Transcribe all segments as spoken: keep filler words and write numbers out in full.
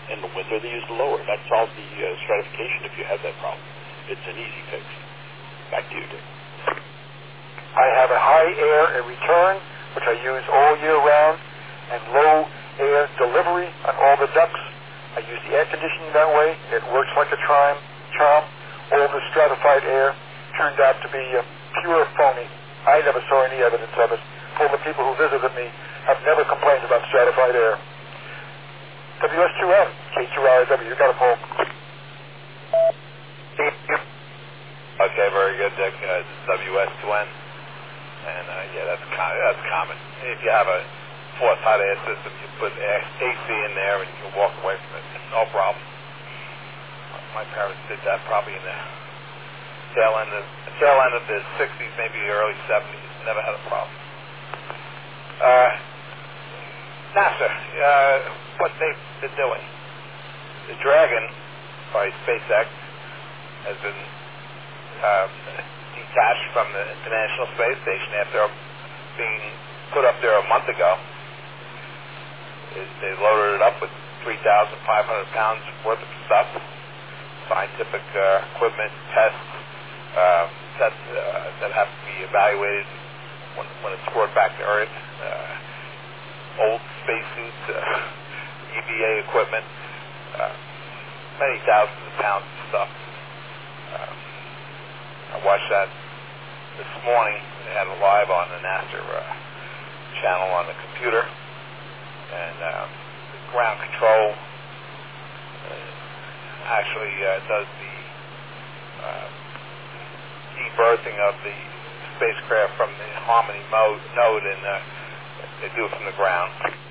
In the winter, they use the lower. That solves the uh, stratification if you have that problem. It's an easy fix. Back to you, Dick. I have a high air and return, which I use all year round, and low air delivery on all the ducts. I use the air conditioning that way. It works like a charm. charm. All the stratified air turned out to be uh, pure phony. I never saw any evidence of it. All the people who visited me have never complained about stratified air. W S two M, K two R W, you got a poll. Okay, very good, Dick. Uh, this is W S two N. And, uh, yeah, that's, com- that's common. If you have a forced hot air system, you put A C in there and you can walk away from it. No problem. My parents did that probably in the tail end of, the tail end of the sixties, maybe early seventies. Never had a problem. Uh, NASA, uh, what they've been doing. The Dragon by SpaceX has been uh, detached from the International Space Station after being put up there a month ago. They loaded it up with three thousand five hundred pounds worth of stuff, scientific uh, equipment, tests uh, that, uh, that have to be evaluated when, when it's brought back to Earth. Uh, old spacesuits, uh, E V A equipment, uh, many thousands of pounds of stuff. Uh, I watched that this morning. They had it live on the NASA uh, channel on the computer. And uh, the ground control uh, actually uh, does the uh, deberthing of the spacecraft from the Harmony mode, node, and uh, they do it from the ground.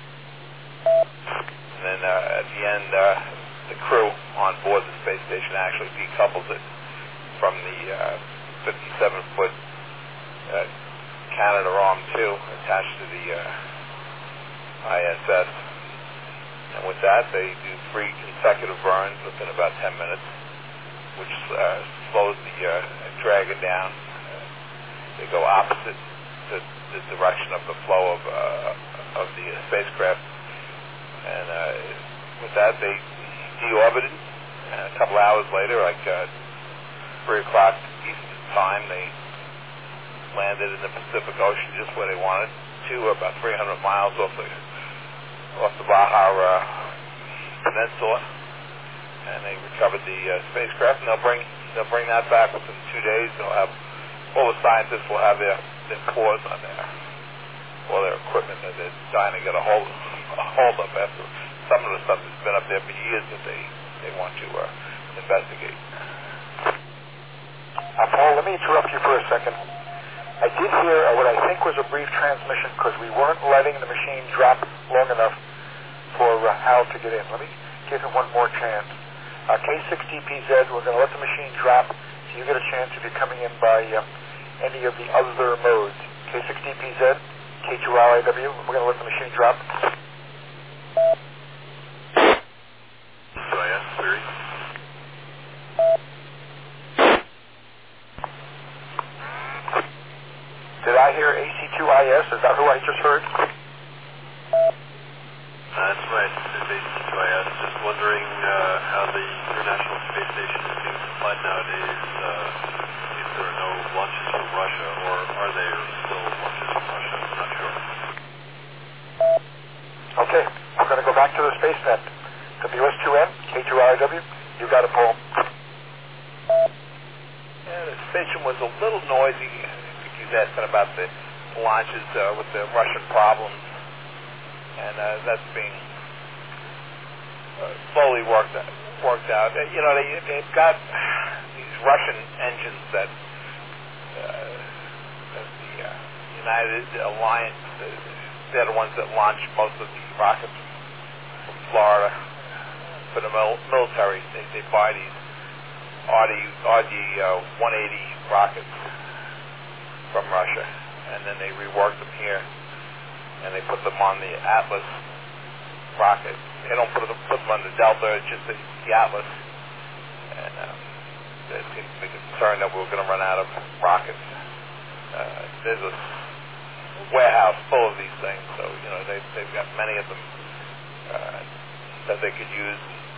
And then uh, at the end, uh, the crew on board the space station actually decouples it from the uh, fifty-seven foot uh, Canadarm two attached to the uh, I S S. And with that, they do three consecutive burns within about ten minutes, which uh, slows the uh, Dragon down. Uh, they go opposite to the direction of the flow of uh, of the uh, spacecraft. And uh, with that, they deorbited. And a couple hours later, like uh, three o'clock Eastern time, they landed in the Pacific Ocean just where they wanted to, about three hundred miles off the off the Baja uh, Peninsula, and they recovered the uh, spacecraft. And they'll bring they'll bring that back within two days. They'll have all the scientists will have their their paws on their all their equipment that they're trying to get a hold a hold of after some of the stuff that's been up there for years that they they want to uh, investigate. Uh, Paul, let me interrupt you for a second. I did hear uh, what I think was a brief transmission because we weren't letting the machine drop long enough for uh, Hal to get in. Let me give him one more chance. Uh, K six D P Z, we're going to let the machine drop so you get a chance if you're coming in by uh, any of the other modes. K six D P Z, K two R I W, we're going to let the machine drop. So I asked Siri. Did I hear A C two I S? Is that who I just heard? That's right. This is A C two I S. Just wondering uh, how the International Space Station is being supplied nowadays. Uh, if there are no launches from Russia, or are there still launches from Russia? I'm not sure. Okay, we're going to go back to the space net. W S two M, K two R I W, you got it, Paul. Yeah, the station was a little noisy. He's asking about the launches uh, with the Russian problems, and uh, that's being uh, slowly worked out. Worked out. Uh, you know, they, they've got these Russian engines that, uh, that the uh, United Alliance, uh, they're the ones that launch most of the rockets from Florida for the mil- military. They, they buy these R D one eighty rockets from Russia, and then they rework them here, and they put them on the Atlas rocket. They don't put them, put them on the Delta, it's just the, the Atlas. And um, they seem to be concerned that we're going to run out of rockets. Uh, there's a warehouse full of these things, so you know they, they've got many of them uh, that they could use.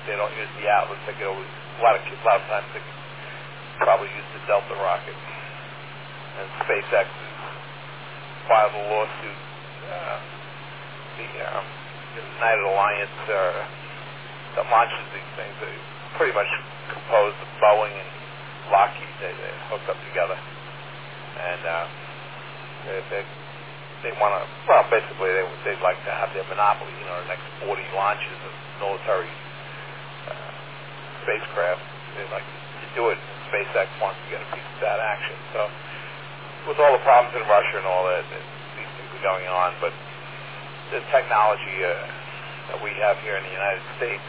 they don't use the Atlas. They could always, a lot of a lot of times they could probably use the Delta rocket. And SpaceX is filed a lawsuit. Uh, the, um, the United Alliance uh, that launches these things, they pretty much composed of Boeing and Lockheed. They, they hooked up together, and uh, they they, they want to. Well, basically, they they'd like to have their monopoly. You know, the next forty launches of military uh, spacecraft. They'd like to do it. SpaceX wants to get a piece of that action. So, with all the problems in Russia and all that, these things are going on. But the technology uh, that we have here in the United States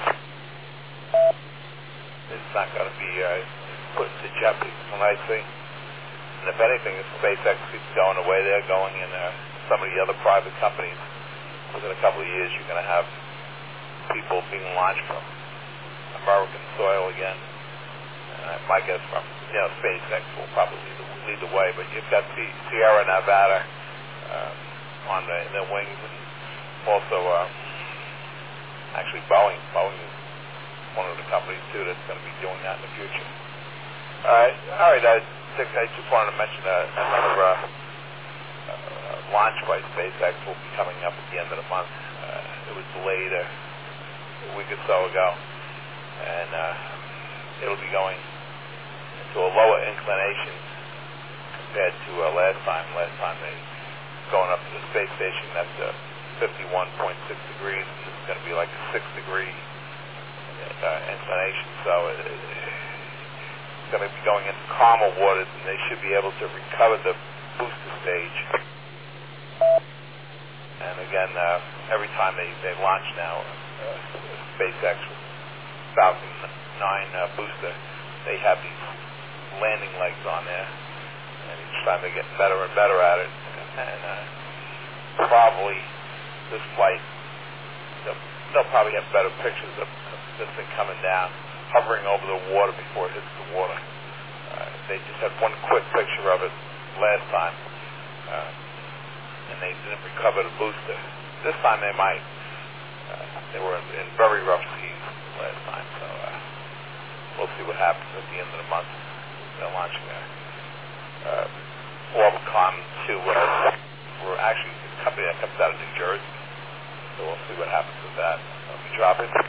is not going to be uh, put into jeopardy from what I see. And if anything, if SpaceX keeps going the way they're going, and uh, some of the other private companies, within a couple of years, you're going to have people being launched from American soil again. Uh, my guess from, you know, SpaceX will probably lead the, lead the way, but you've got the Sierra Nevada uh, on the, the wings, and also uh, actually Boeing. Boeing is one of the companies, too, that's going to be doing that in the future. All right, all right. I think I just wanted to mention uh, another uh, uh, launch by SpaceX will be coming up at the end of the month. Uh, it was delayed a, a week or so ago, and uh, it'll be going into a lower inclination compared to uh, last time. Last time they going up to the space station, that's uh, fifty-one point six degrees, and this is going to be like a six degree uh, inclination. So it, it's going to be going into calmer waters, and they should be able to recover the booster stage. And again, uh, every time they, they launch now, uh, SpaceX Falcon nine uh, booster, they have these landing legs on there, and each time they get better and better at it. And uh, probably this flight, they'll, they'll probably have better pictures of, of this thing coming down, hovering over the water before it hits the water. Uh, they just had one quick picture of it last time, uh, and they didn't recover the booster. This time they might. Uh, they were in, in very rough seas last time, so uh, we'll see what happens at the end of the month. They're launching a uh, Orbicon two. Uh, we're actually a company that comes out of New Jersey, so we'll see what happens with that. Let me drop it.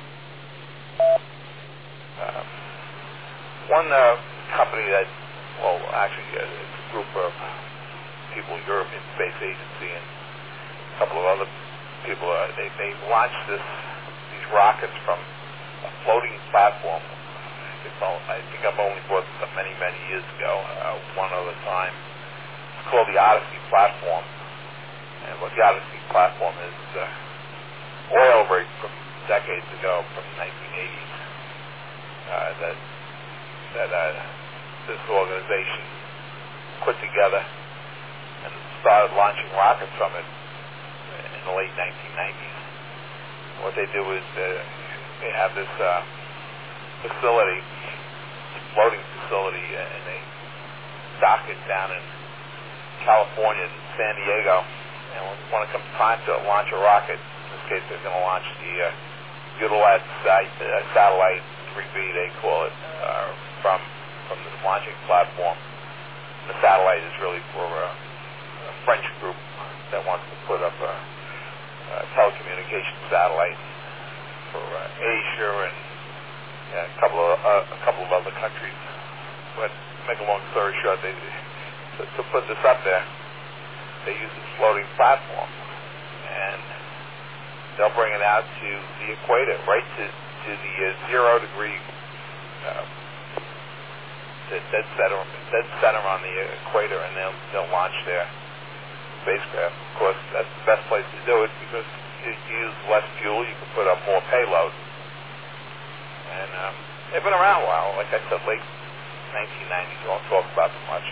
Uh, one uh, company that, well, actually, uh, it's a group of people, European Space Agency, and a couple of other people, uh, they, they launched this these rockets from a floating platform. I think I've only bought this up many, many years ago, uh, one other time. It's called the Odyssey platform. And what the Odyssey platform is, uh, oil rig from decades ago, from the nineteen eighties, uh, that, that uh, this organization put together and started launching rockets from it in the late nineteen nineties. What they do is uh, they have this uh, facility, floating facility, and they dock it down in California, San Diego. And when it comes time to launch a rocket, in this case they're going to launch the uh, Eutelsat uh, satellite three B, they call it, uh, from from this launching platform. The satellite is really for a, a French group that wants to put up a, a telecommunication satellite for uh, Asia and yeah, a couple of uh, a couple of other countries. But make a long story short, they to, to put this up there, they use this floating platform, and they'll bring it out to the equator, right to to the uh, zero degree uh, the dead center, dead center on the equator, and they'll they'll launch their spacecraft. Of course, that's the best place to do it because you use less fuel, you can put up more payload. And um, they've been around a while. Like I said, late nineteen nineties. We won't talk about them much.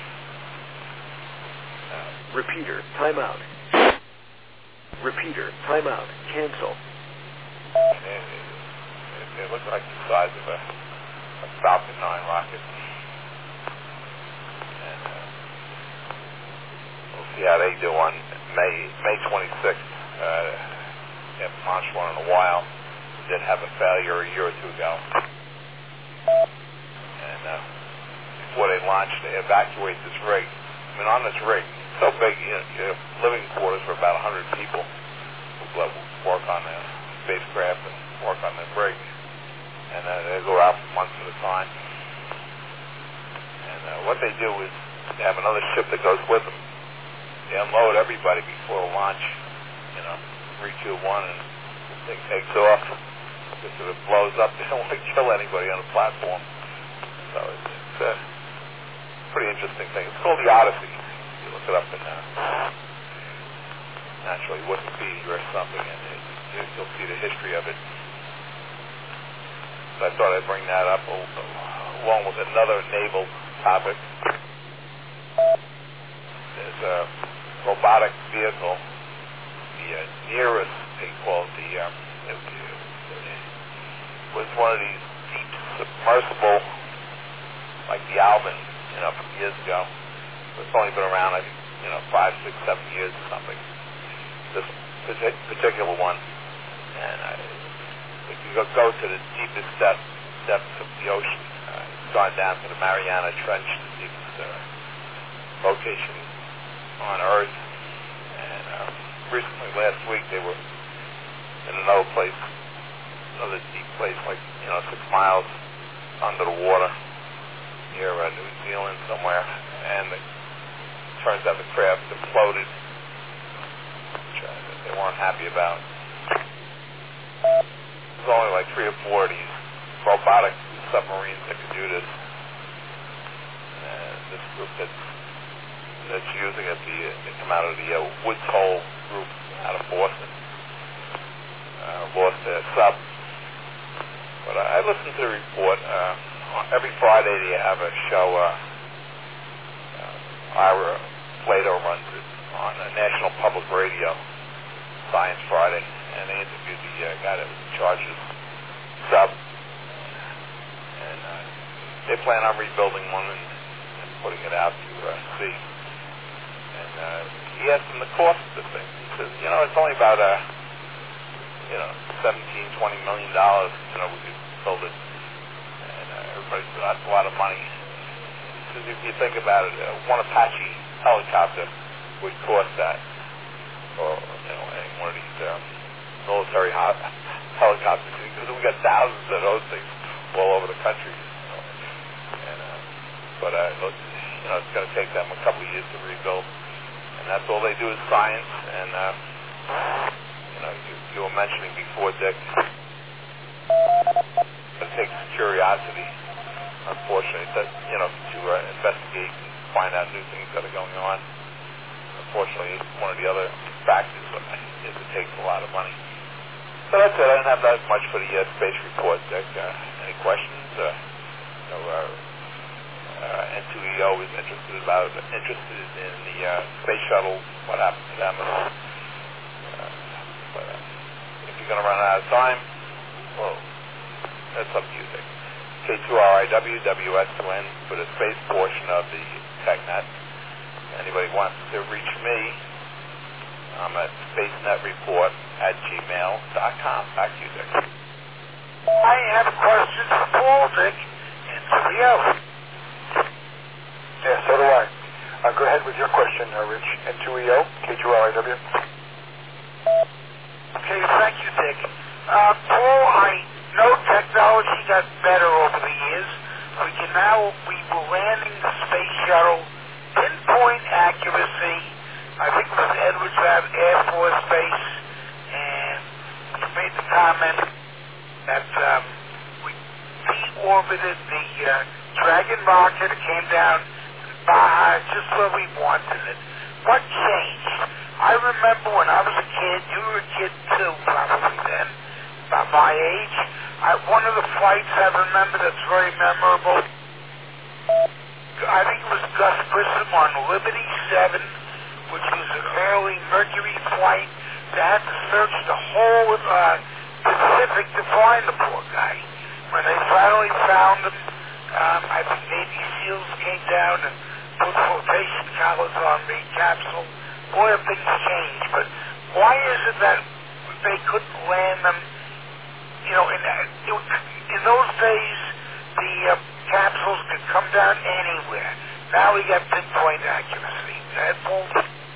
Uh, Repeater, timeout. Repeater, timeout. Cancel. They, they, they look like the size of a, a Falcon nine rocket. And uh, we'll see how they do on May May twenty-sixth. Uh, they haven't launched one in a while. did have a failure a year or two ago. And uh, before they launched, they evacuate this rig. I mean, on this rig, so big, you know, you have living quarters for about one hundred people who work on the spacecraft and work on the rig. And uh, they go out for months at a time. And uh, what they do is they have another ship that goes with them. They unload everybody before launch, you know, three, two, one, and the thing takes off. Because if it blows up, they don't want to kill anybody on the platform. So it's, it's a pretty interesting thing. It's called the Odyssey. You look it up in uh, naturally Wikipedia or something, and it, you'll see the history of it. So I thought I'd bring that up along with another naval topic. There's a robotic vehicle, the uh, nearest, they call it the, um, it, it was one of these deep submersible, like the Alvin, you know, from years ago. It's only been around, I think, you know, five, six, seven years or something. This particular one, and uh, if you go, go to the deepest depth, depths of the ocean, uh, it's gone down to the Mariana Trench, the deepest uh, location on Earth. And uh, recently, last week, they were in another place, another deep place, like, you know, six miles under the water near uh, New Zealand somewhere. And it turns out the craft imploded, which uh, they weren't happy about. There's only like three or four of these robotic submarines that can do this. And this group that's, that's using it, the, they come out of the uh, Woods Hole group out of Boston. Uh, lost their sub. But uh, I listened to the report. Uh, every Friday they have a show, uh, uh, Ira Plato runs it on uh, National Public Radio, Science Friday, and they interviewed the uh, guy that was in charge of sub. And uh, they plan on rebuilding one and, and putting it out to uh, sea. And uh, he asked him the cost of the thing. He says, you know, it's only about, uh, you know, seventeen, twenty million dollars, you know, we could build it. And uh, everybody said, that's a lot of money. He says, if you think about it, uh, one Apache helicopter would cost that. Or, you know, any one of these um, military ho- helicopters, because we got thousands of those things all over the country. You know. And, uh, but, uh, you know, it's going to take them a couple of years to rebuild. And that's all they do is science. And, uh, you know, you, you were mentioning before, Dick, it takes curiosity, unfortunately, to, you know, to uh, investigate and find out new things that are going on. Unfortunately, one of the other factors is it takes a lot of money. So that's it. I didn't have that much for the uh, space report, Dick. Uh, any questions? Uh, you know, uh, uh, N two E O is interested about interested in the uh, space shuttle. What happened to them? And all. Uh, but uh, if you're going to run out of time, well, that's up to you, Dick. K two R I W, W S two N for the space portion of the TechNet. Anybody wants to reach me, I'm at spacenetreport at gmail dot com. Back to you, Dick. I have a question for Paul, Dick, and somebody else. Yeah, so do I. Uh, go ahead with your question, uh, Rich. N two E O, K two R I W. Okay, thank you, Dick. Uh, Paul, I know technology got better over the years. We can now, we were landing the space shuttle, pinpoint accuracy. I think it was Edwards Air Force Base, and we made the comment that um, we de-orbited the uh, Dragon rocket. It came down Baja just where we wanted it. What changed? I remember when I was a kid, you were a kid too, probably then, about my age. I, one of the flights I remember that's very memorable, I think it was Gus Grissom on Liberty seven, which was an early Mercury flight. They had to search the whole uh, Pacific to find the poor guy. When they finally found him, um, I think Navy SEALs came down and put flotation collars on the capsule. Boy, things changed. But why is it that they couldn't land them you know, in, in those days, the uh, capsules could come down anywhere. Now we got pinpoint accuracy. That won't...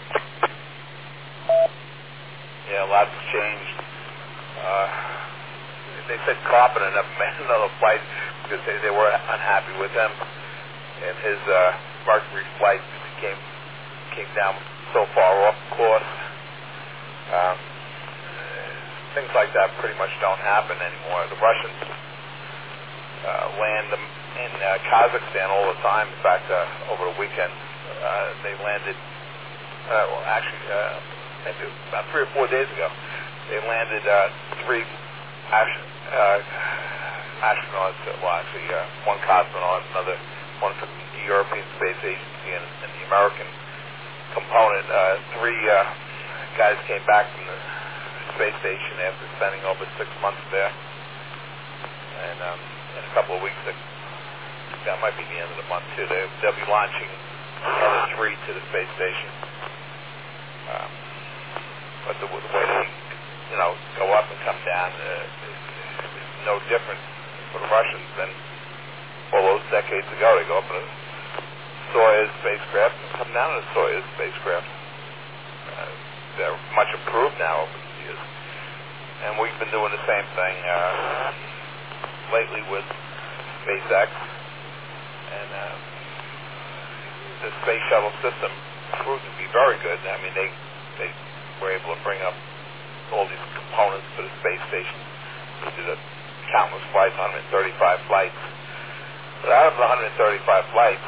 Yeah, lots changed. Uh, they said Carpenter never made another flight because they, they were unhappy with him. And his uh, Mercury flight came came down so far off course. Um, things like that pretty much don't happen anymore. The Russians uh, land them in uh, Kazakhstan all the time. In fact, uh, over the weekend, uh, they landed, uh, well, actually, uh, maybe about three or four days ago, they landed uh, three ast- uh, astronauts, well, actually, uh, one cosmonaut, another one from the European Space Agency, and, and the American component. Uh, three uh, guys came back from the space station after spending over six months there. And um, in a couple of weeks, that might be the end of the month, too. They, they'll be launching another three to the space station. Um, but the, the way they, you know, go up and come down uh, is, is no different for the Russians than all those decades ago. They go up in a Soyuz spacecraft and come down in a Soyuz spacecraft. Uh, they're much improved now over the years. And we've been doing the same thing uh, lately with SpaceX. And uh, the space shuttle system proved to be very good. I mean, they, they were able to bring up all these components for the space station. They did a countless flights, one hundred thirty-five flights. But out of the one hundred thirty-five flights,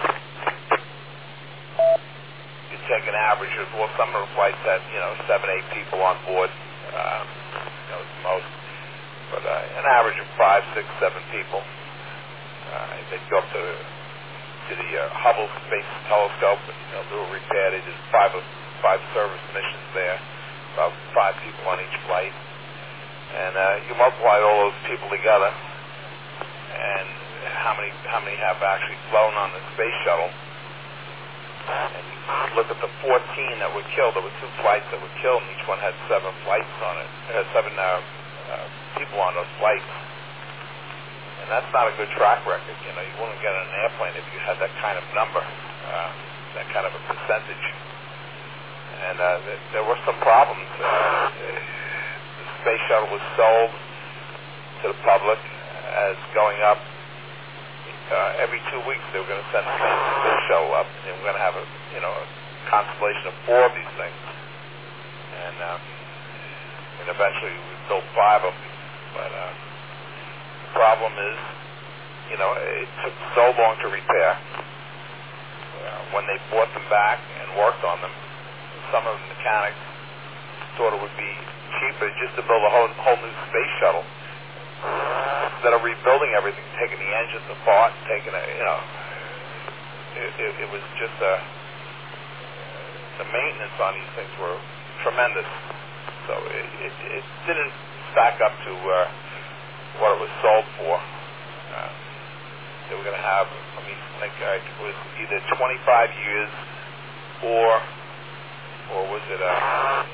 you take an average of, well, some of the flights had, you know, seven, eight people on board. Um, that was the most. But uh, an average of five, six, seven people. Uh, they'd go up to, to the uh, Hubble Space Telescope and they'll do a repair. They did five, five service missions there, about five people on each flight. And uh, you multiply all those people together, and how many how many have actually flown on the space shuttle? And you look at the fourteen that were killed. There were two flights that were killed, and each one had seven flights on it. It had seven uh, uh, people on those flights, and that's not a good track record. You know, you wouldn't get on an airplane if you had that kind of number, uh, that kind of a percentage. And uh, th- there were some problems. Uh, Space shuttle was sold to the public as going up. Uh, every two weeks they were going to send the same space shuttle up, and we're going to have a, you know, a constellation of four of these things. And, um, and eventually we built five of them. But uh, the problem is, you know, it took so long to repair. Uh, when they bought them back and worked on them, some of the mechanics thought it would be cheaper just to build a whole, whole new space shuttle instead of rebuilding everything, taking the engines apart, taking a, you know, it, it, it was just a, the maintenance on these things were tremendous. So it, it, it didn't stack up to uh, what it was sold for. Uh, they were going to have, let me think, uh, it was either twenty-five years or, or was it a,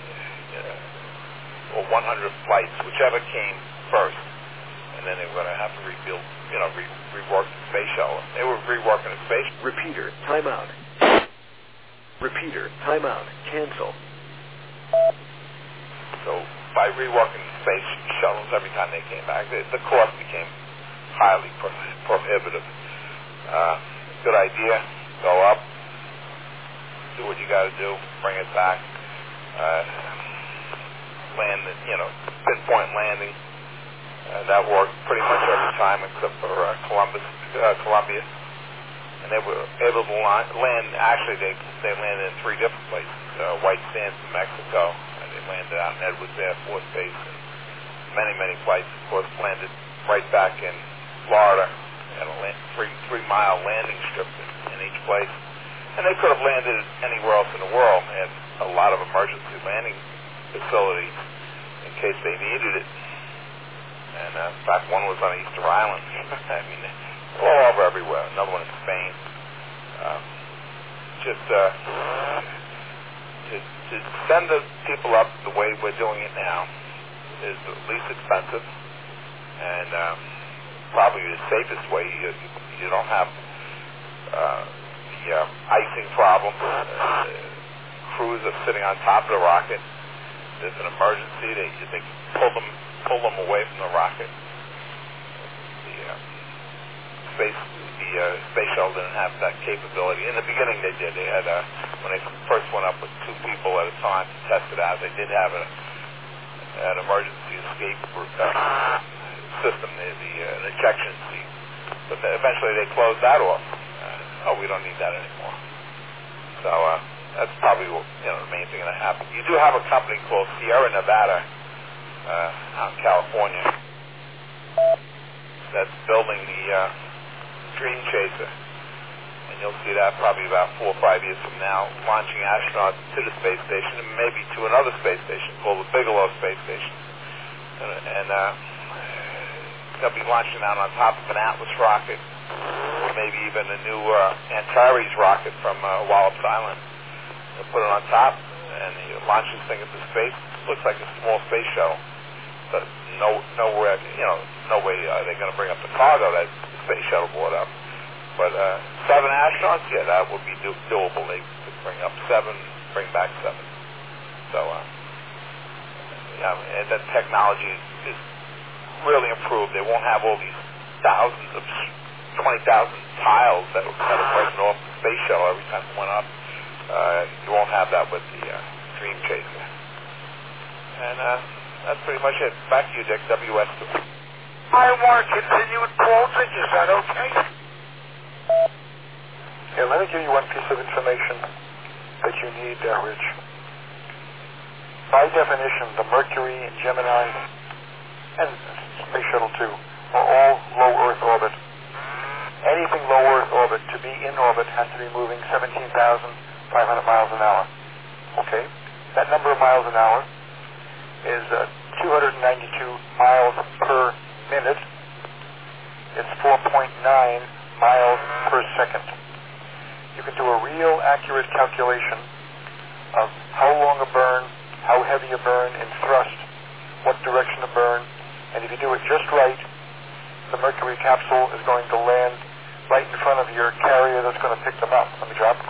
uh, or one hundred flights, whichever came first, and then they were going to have to rebuild, you know, re- rework the space shuttle. They were reworking the space. Repeater, timeout. Repeater, timeout. Cancel. So by reworking the space shuttles every time they came back, the, the cost became highly pro- prohibitive. Uh, good idea. Go up, do what you got to do, bring it back. Uh, land, you know, pinpoint landing. Uh, that worked pretty much every time except for uh, Columbus, uh, Columbia. And they were able to land, actually they they landed in three different places. Uh, White Sands in Mexico, and they landed out in Edwards Air Force Base, and many, many flights, of course, landed right back in Florida, and a land, three, three mile landing strip in, in each place. And they could have landed anywhere else in the world. They had a lot of emergency landing facilities in case they needed it. And uh, in fact, one was on Easter Island. I mean, all over everywhere. Another one in Spain. Um, just uh, to, to send the people up the way we're doing it now is the least expensive, and um, probably the safest way. You, you don't have uh, the um, icing problem. Uh, crews are sitting on top of the rocket. There's an emergency. They they pull them pull them away from the rocket. The uh, space the uh, space shuttle didn't have that capability. In the beginning, they did. They had uh, when they first went up with two people at a time to test it out. They did have a, an emergency escape uh, system, the, the uh, an ejection seat. But then eventually, they closed that off. Uh, oh, we don't need that anymore. So. Uh, That's probably you know the main thing that happened. You do have a company called Sierra Nevada uh, out in California that's building the uh, Dream Chaser, and you'll see that probably about four or five years from now, launching astronauts to the space station and maybe to another space station called the Bigelow Space Station, and, and uh, they'll be launching out on top of an Atlas rocket, or maybe even a new uh, Antares rocket from uh, Wallops Island. They'll put it on top, and you launch this thing into space. It looks like a small space shuttle, but no, nowhere, you know, no way are they going to bring up the cargo that the space shuttle brought up. But uh, seven astronauts, yeah, that would be do- doable. They could bring up seven, bring back seven. So, uh, yeah, and the technology is really improved. They won't have all these thousands of twenty thousand tiles that are kind of breaking off the space shuttle every time it went up. Uh, you won't have that with the uh, Dream Chaser. And uh, that's pretty much it. Back to you, Dick, W S two. I want to continue with Paul's. Is that okay? Here, let me give you one piece of information that you need, uh, Rich. By definition, the Mercury and Gemini and Space Shuttle two are all low Earth orbit. Anything low Earth orbit, to be in orbit, has to be moving seventeen thousand five hundred miles an hour. Okay? That number of miles an hour is uh, two hundred ninety-two miles per minute. It's four point nine miles per second. You can do a real accurate calculation of how long a burn, how heavy a burn in thrust, what direction to burn, and if you do it just right, the Mercury capsule is going to land right in front of your carrier that's going to pick them up. Let me drop.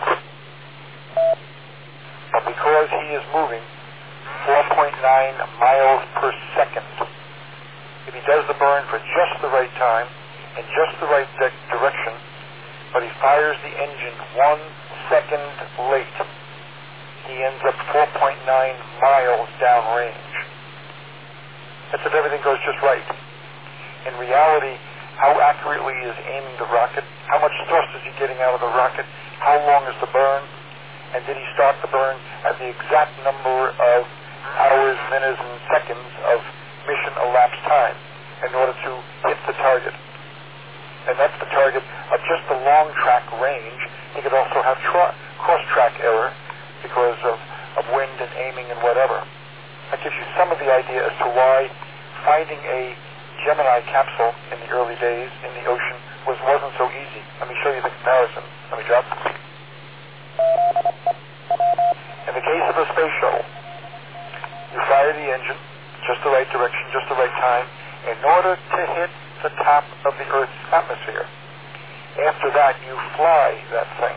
But because he is moving four point nine miles per second, if he does the burn for just the right time and just the right de- direction, but he fires the engine one second late, he ends up four point nine miles downrange. That's if everything goes just right. In reality, how accurately is aiming the rocket? How much thrust is he getting out of the rocket? How long is the burn? And did he start the burn at the exact number of hours, minutes, and seconds of mission elapsed time in order to hit the target? And that's the target of just the long track range. He could also have tra- cross-track error because of, of wind and aiming and whatever. That gives you some of the idea as to why finding a Gemini capsule in the early days in the ocean was, wasn't so easy. Let me show you the comparison. Let me drop. In the case of a space shuttle, you fire the engine, just the right direction, just the right time, in order to hit the top of the Earth's atmosphere. After that, you fly that thing.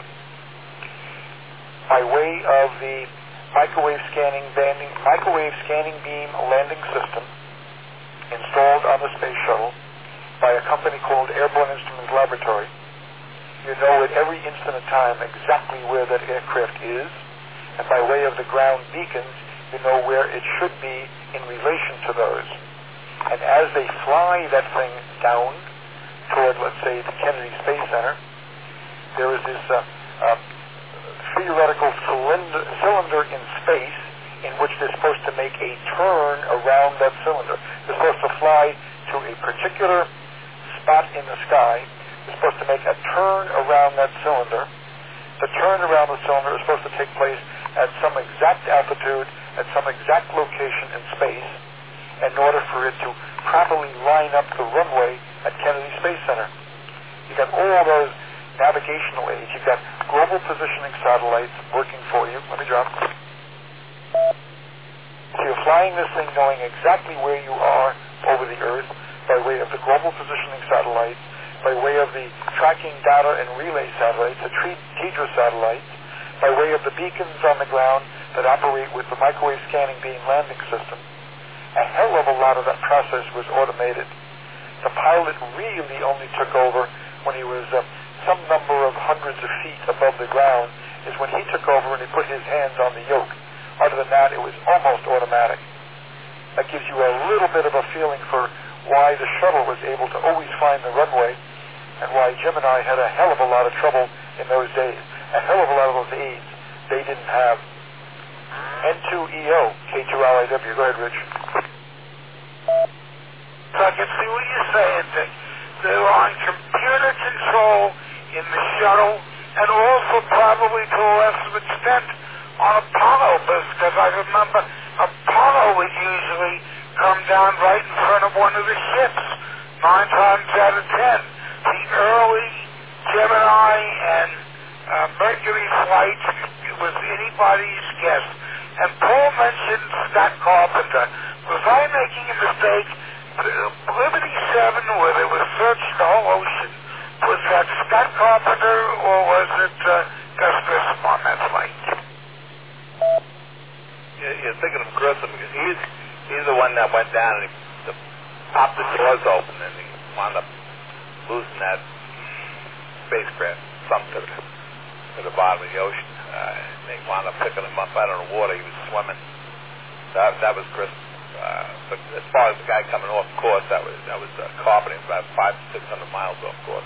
By way of the microwave scanning banding, microwave scanning beam landing system installed on the space shuttle by a company called Airborne Instruments Laboratory, you know at every instant of time exactly where that aircraft is, and by way of the ground beacons, you know where it should be in relation to those. And as they fly that thing down toward, let's say, the Kennedy Space Center, there is this uh, uh, theoretical cylinder, cylinder in space in which they're supposed to make a turn around that cylinder. They're supposed to fly to a particular spot in the sky. They're supposed to make a turn around that cylinder. The turn around the cylinder is supposed to take place at some exact altitude, at some exact location in space, in order for it to properly line up the runway at Kennedy Space Center. You've got all those navigational aids. You've got global positioning satellites working for you. Let me drop. So you're flying this thing knowing exactly where you are over the Earth by way of global positioning satellites, by way of the tracking data and relay satellites, the TEDRA satellites, by way of the beacons on the ground that operate with the microwave scanning beam landing system. A hell of a lot of that process was automated. The pilot really only took over when he was uh, some number of hundreds of feet above the ground, is when he took over and he put his hands on the yoke. Other than that, it was almost automatic. That gives you a little bit of a feeling for why the shuttle was able to always find the runway and why Gemini had a hell of a lot of trouble in those days. A hell of a lot of those aids they didn't have. N two E O, K two L I W. Go ahead, Rich. So I can see what you're saying, Dick. They were on computer control in the shuttle and also probably to a lesser extent on Apollo, because I remember Apollo would usually come down right in front of one of the ships, nine times out of ten. The early Gemini and uh, Mercury flights, it was anybody's guess. And Paul mentioned Scott Carpenter. Was I making a mistake? Liberty seven, where they were searching the whole ocean, was that Scott Carpenter or was it uh, Gus Grissom on that flight? You're thinking of Grissom because he's he's the one that went down and he the, popped the doors open and he wound up losing that spacecraft, sunk to the, to the bottom of the ocean. Uh, they wound up picking him up out of the water. He was swimming. That that was Grissom. Uh, but as far as the guy coming off course, that was that was uh, Carpenter, about five to six hundred miles off course.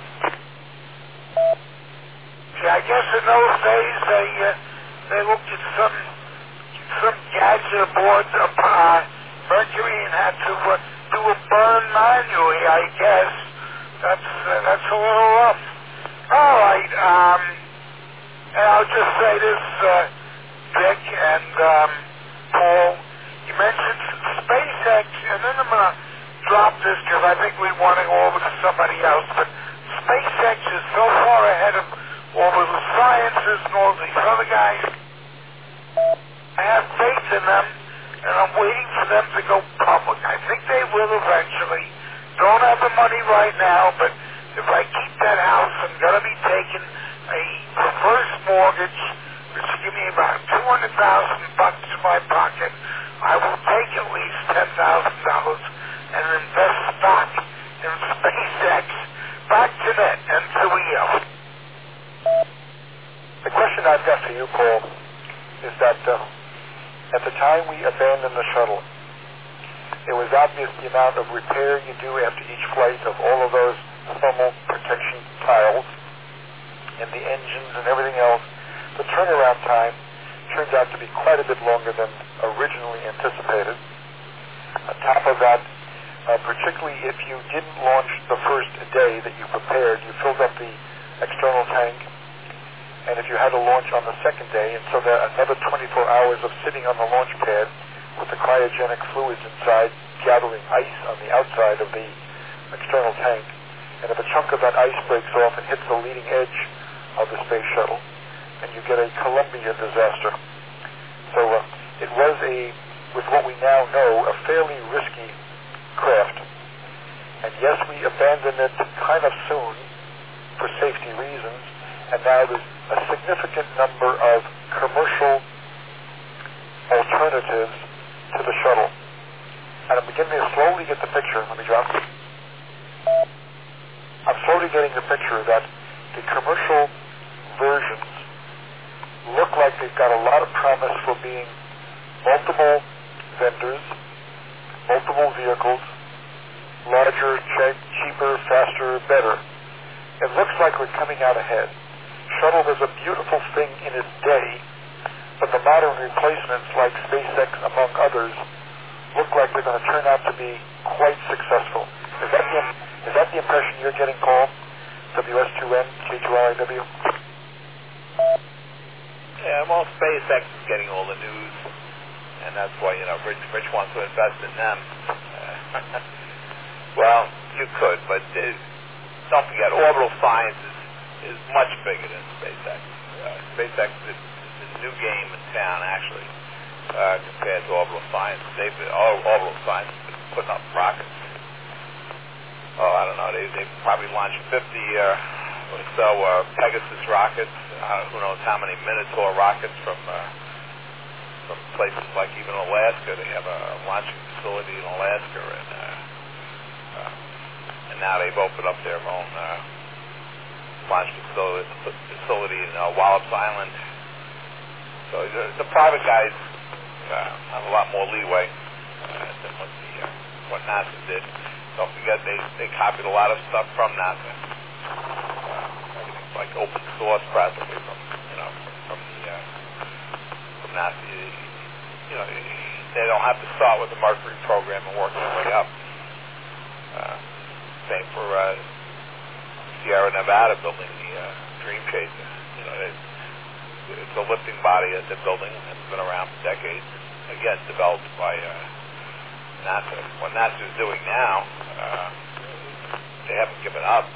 Yeah, I guess in those days they uh, they looked at some some gadget aboard the uh, Mercury and had to uh, do a burn manually. I guess that's uh, that's a little rough. All right, um, and I'll just say this, uh, Dick and um, Paul. You mentioned SpaceX, and then I'm going to drop this because I think we want to go over to somebody else, but SpaceX is so far ahead of Orbital Sciences and all these other guys. I have faith in them, and I'm waiting for them to go public. I think they will eventually. Don't have the money right now, but if I keep that house, I'm going to be taking a reverse mortgage, which will give me about two hundred thousand bucks in my pocket. I will take at least ten thousand dollars and invest stock in SpaceX. Back to net and to E O. The question I've got for you, Paul, is that uh, at the time we abandoned the shuttle, it was obvious the amount of repair you do after each flight of all of those thermal protection tiles and the engines and everything else. The turnaround time turns out to be quite a bit longer than originally anticipated. On top of that, uh, particularly if you didn't launch the first day that you prepared, you filled up the external tank, and if you had to launch on the second day, and so there another twenty-four hours of sitting on the launch pad with the cryogenic fluids inside gathering ice on the outside of the external tank, and if a chunk of that ice breaks off and hits the leading edge of the space shuttle, and you get a Columbia disaster. So uh, it was a, with what we now know, a fairly risky craft. And yes, we abandoned it kind of soon for safety reasons, and now there's a significant number of commercial alternatives to the shuttle. And I'm beginning to slowly get the picture. Let me drop it. I'm slowly getting the picture that the commercial versions look like they've got a lot of promise for being multiple vendors, multiple vehicles, larger, che- cheaper, faster, better. It looks like we're coming out ahead. Shuttle was a beautiful thing in its day, but the modern replacements like SpaceX, among others, look like they're going to turn out to be quite successful. Is that the, is that the impression you're getting, Paul? W S two N, K two L I W? Yeah, well, SpaceX is getting all the news, and that's why, you know, Rich, Rich wants to invest in them. Uh, well, you could, but uh, don't forget, Orbital Science is, is much bigger than SpaceX. Uh, SpaceX is, is a new game in town, actually, uh, compared to Orbital Science. They've been, Orbital Science has been putting up rockets. oh, I don't know, they, they probably launched fifty uh, or so uh, Pegasus rockets, uh, who knows how many Minotaur rockets from uh, from places like even Alaska. They have a launching facility in Alaska, and uh, uh, and now they've opened up their own uh, launch facility, facility in uh, Wallops Island. So the, the private guys uh, have a lot more leeway uh, than what the uh, what NASA did. Don't forget they they copied a lot of stuff from NASA. Uh, everything's like open source practically from you know from, from the uh, from NASA. You, you know they don't have to start with the Mercury program and work their way up. Uh, same for uh, Sierra Nevada building the uh, Dream Chaser. You know they, it's a lifting body that they're building. It's been around for decades. Again, developed by uh, NASA. What NASA is doing now, uh, they haven't given up.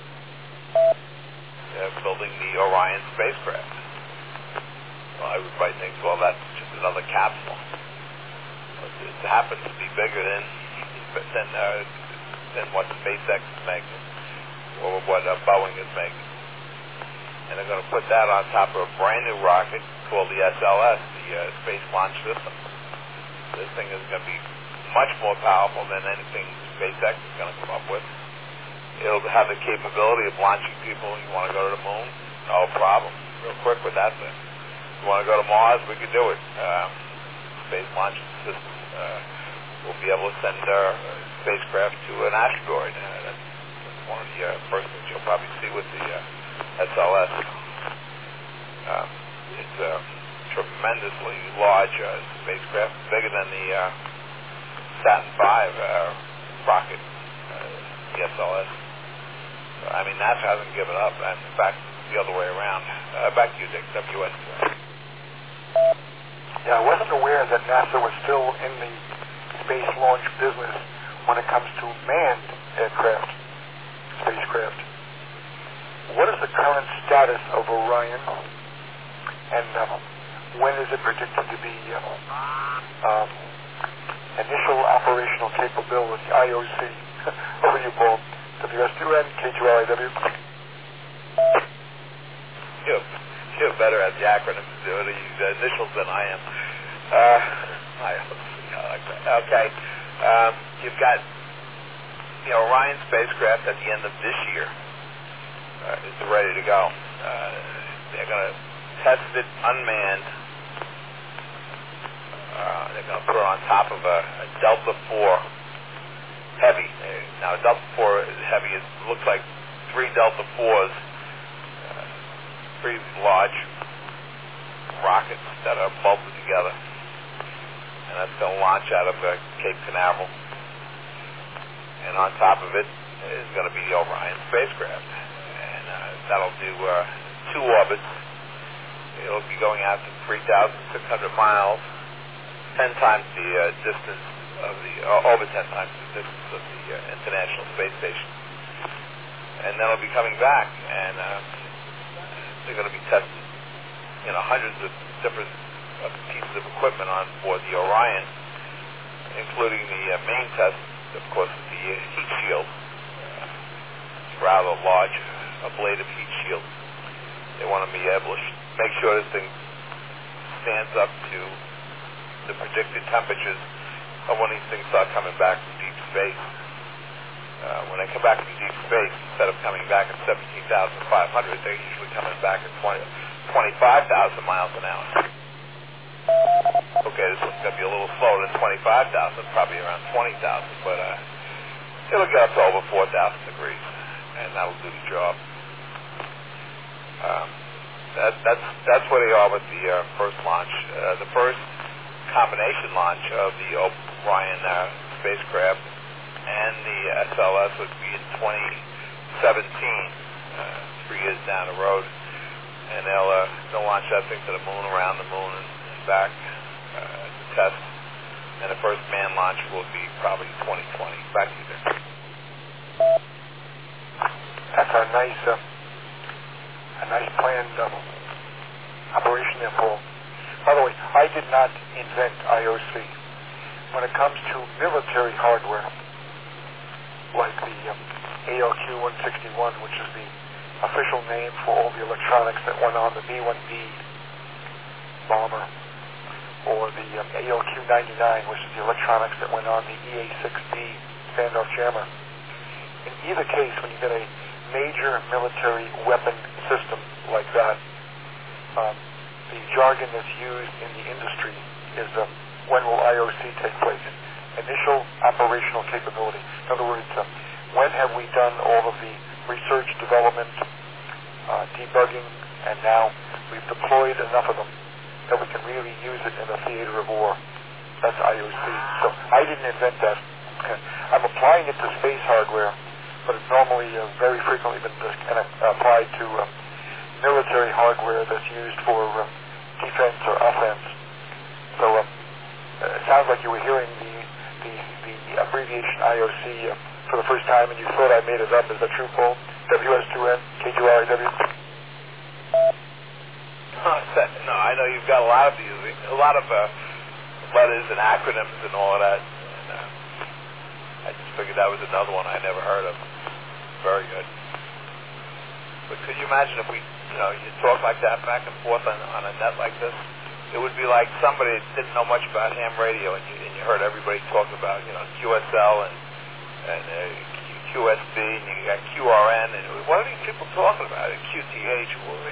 They're building the Orion spacecraft. Well, everybody thinks, well, that's just another capsule. It happens to be bigger than than uh, than what SpaceX is making, or what uh, Boeing is making. And they're going to put that on top of a brand new rocket called the S L S, the uh, Space Launch System. This thing is going to be much more powerful than anything SpaceX is going to come up with. It'll have the capability of launching people. You want to go to the moon? No problem. Real quick with that thing. You want to go to Mars? We could do it. Um, Space Launch System uh, will be able to send our uh, spacecraft to an asteroid. Uh, that's, that's one of the uh, first things you'll probably see with the uh, S L S. Um, it's a tremendously large uh, spacecraft, bigger than the uh, Saturn five uh, rocket, uh, the S L S. So, I mean, NASA hasn't given up, and in fact, the other way around. Uh, back to you, Dick, W S two. Yeah, I wasn't aware that NASA was still in the space launch business when it comes to manned aircraft, spacecraft. What is the current status of Orion, and uh, when is it predicted to be uh, um, initial operational capability, I O C? Over to you, Paul. W S two N, K two L I W. You're, you're better at the acronyms, the initials than I am. Uh, I like that. Okay. Um, you've got the Orion spacecraft at the end of this year. Uh, is ready to go. Uh, they're going to test it unmanned. Uh, they're going to put it on top of a, a Delta four Heavy. Now, a Delta four Heavy is, looks like three Delta fours, uh, pretty large rockets that are bolted together. And that's going to launch out of uh, Cape Canaveral. And on top of it is going to be the Orion spacecraft. And uh, that'll do uh, two orbits. It'll be going out to three thousand six hundred miles, ten times the uh, distance of the, uh, over ten times the distance of the uh, International Space Station. And then it'll be coming back, and uh, they're going to be testing, you know, hundreds of different uh, pieces of equipment on board the Orion, including the uh, main test, of course, the uh, heat shield. Uh, it's rather large, ablative heat shield. They want to be able to sh- make sure this thing stands up to the predicted temperatures of when these things start coming back from deep space. Uh, when they come back from deep space, instead of coming back at seventeen thousand five hundred, they're usually coming back at twenty, twenty-five thousand miles an hour. Okay, this one's going to be a little slower than twenty-five thousand, probably around twenty thousand, but uh, it'll get up to over four thousand degrees, and that'll do the job. Um, that, that's, that's where they are with the uh, first launch. Uh, the first combination launch of the Orion uh, spacecraft and the S L S would be in twenty seventeen, uh, three years down the road, and they'll uh, they'll launch that thing to the moon, around the moon, and back uh, to test. And the first manned launch will be probably twenty twenty. Back to you there. That's a nice, uh, a nice planned um, operation there, Paul. By the way, I did not invent I O C. When it comes to military hardware, like the um, A L Q one sixty-one, which is the official name for all the electronics that went on the B one B bomber, or the um, A L Q ninety-nine, which is the electronics that went on the E A six B standoff jammer. In either case, when you get a major military weapon system like that, um, the jargon that's used in the industry is um, when will I O C take place? Initial operational capability. In other words, uh, when have we done all of the research, development, uh, debugging, and now we've deployed enough of them that we can really use it in a theater of war. That's I O C. So I didn't invent that. I'm applying it to space hardware, but it's normally uh, very frequently been uh, applied to uh, military hardware that's used for uh, defense or offense. So uh, it sounds like you were hearing the the, the abbreviation I O C uh, for the first time, and you thought I made it up. Is that true, Paul? W S two N, K two R A W? No, I know you've got a lot of these, a lot of uh, letters and acronyms and all of that. And, uh, I just figured that was another one I never heard of. Very good. But could you imagine if we, you know, you talk like that back and forth on, on a net like this? It would be like somebody that didn't know much about ham radio, and you, and you heard everybody talk about, you know, Q S L and and uh, Q S B, and you got Q R N, and what are these people talking about? And Q T H.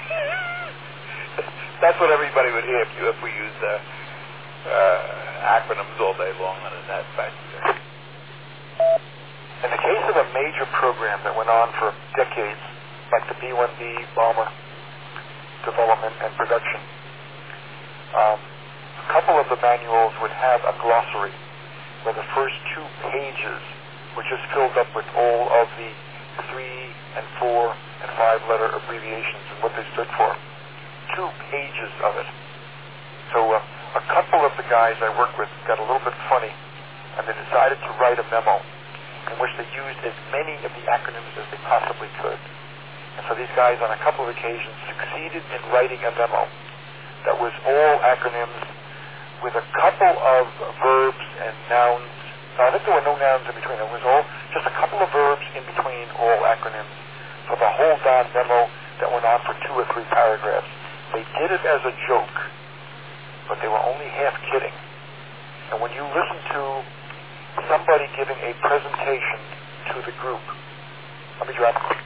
That's what everybody would hear if, you, if we used uh, uh, acronyms all day long on a net back there. In the case of a major program that went on for decades, like the B one B bomber development and production, um, a couple of the manuals would have a glossary where the first two pages were just filled up with all of the three and four and five letter abbreviations and what they stood for. Two pages of it. So uh, a couple of the guys I worked with got a little bit funny, and they decided to write a memo in which they used as many of the acronyms as they possibly could. And so these guys on a couple of occasions succeeded in writing a memo that was all acronyms with a couple of verbs and nouns. No, I think there were no nouns in between. It was all just a couple of verbs in between all acronyms for the whole darn memo that went on for two or three paragraphs. They did it as a joke, but they were only half kidding. And when you listen to somebody giving a presentation to the group, let me drop it.